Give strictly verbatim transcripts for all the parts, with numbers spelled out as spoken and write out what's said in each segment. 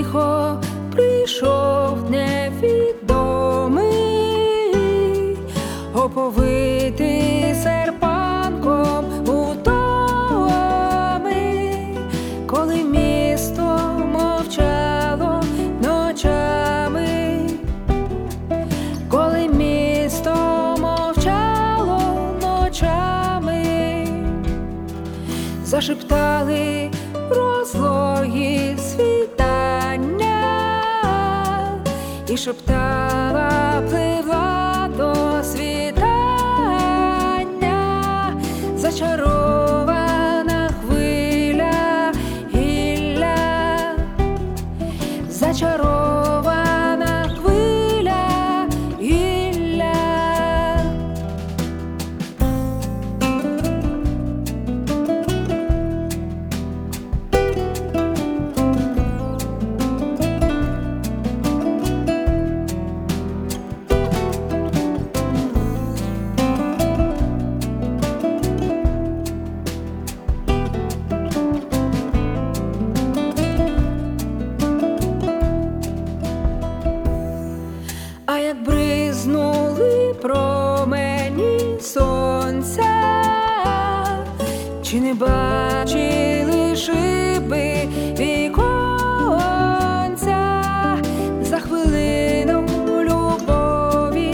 тихо прийшов невідомий, оповитий серпанком утоми, коли місто мовчало ночами, коли місто мовчало ночами, зашептали розлогі світання, і шептала пливла до світання, зачарована хвиля гілля, зачарована хвиля гілля. А як бризнули промені сонця, чи не бачили шиби віконця, за хвилину любові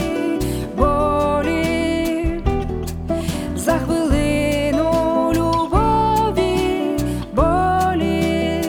болі, за хвилину любові болі.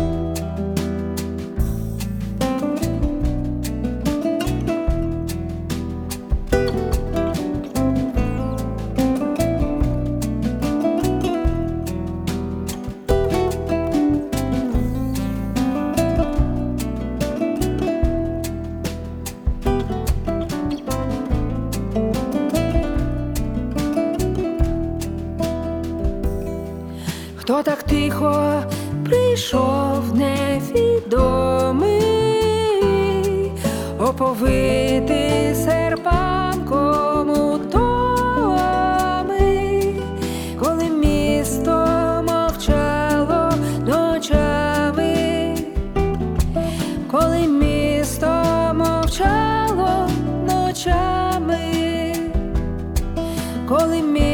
Хто так тихо прийшов невідомий, оповитий серпанком утоми, коли місто мовчало ночами, коли місто мовчало ночами, коли місто